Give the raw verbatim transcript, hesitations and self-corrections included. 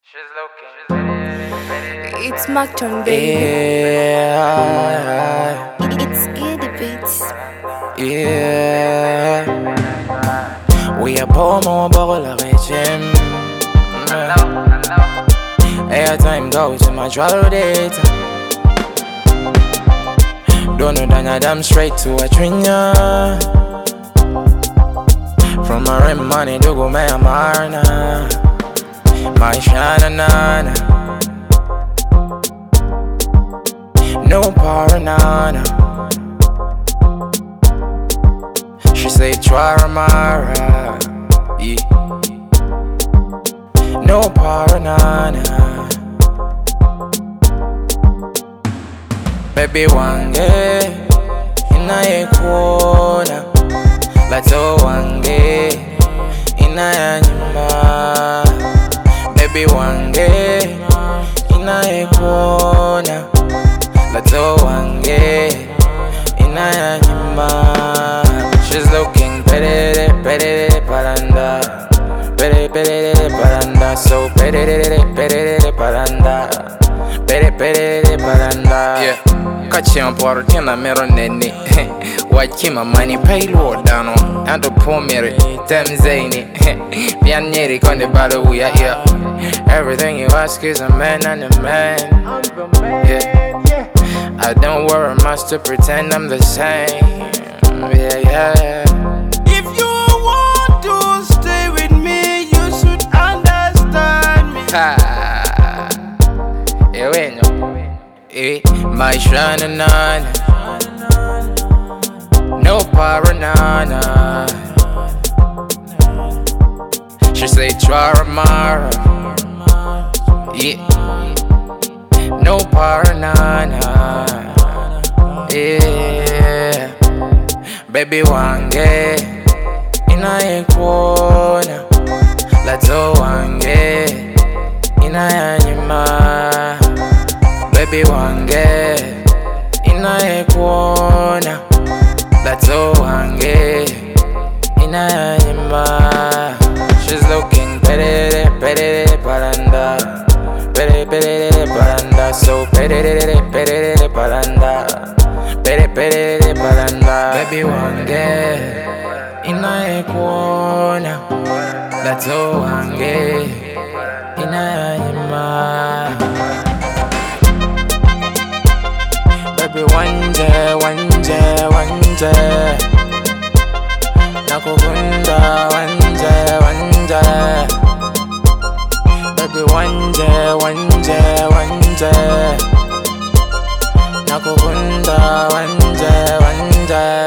She's looking. It's my turn, baby. Yeah, It's Giddy Beats. yeah. We are poor more bubble of a gym. Airtime goes to my travel data. Don't know that I'm straight to a trinya. From my rent money to go my marna. My shana nana. No paranana. She say try Mara. Yeah. No paranana. Baby wange ina yekona. Lato wange ina ya nyumba. Baby wange ina yekona. Lato wange ina ya nyumba. She's looking pretty, pretty, paranda. Pretty, pretty, paranda. So pretty, pretty, paranda. Pretty, pretty, paranda. Yeah. Catch him for a mirror nenny. What came my money pay Lord down on. And the poor Mary, them zany. Pianeri con the battle we are here. Everything you ask is a man and a man. Yeah. I don't worry much to pretend I'm the same. Yeah, yeah. If you want to stay with me, you should understand me. Ha. Yeah, we know. Eh, my shana nana. No paranana. She say try Mara. Yeah. No paranana. Yeah. Baby wange ina yekona. Lato wange ina ya nyuma. Baby wange ina yekona. Lato wange ina ya nyuma. She's looking pretty, pretty, paranda. Pretty, pretty, paranda. So pretty, pretty, paranda. Pretty, pretty, paranda. Baby wange ina yekona. Lato wange ina ya nyuma. Baby wanje, wanje, wanje. Nakukunda wanje, wanje. Baby wanje, wanje, wanje. Nakukunda wanje, wanje.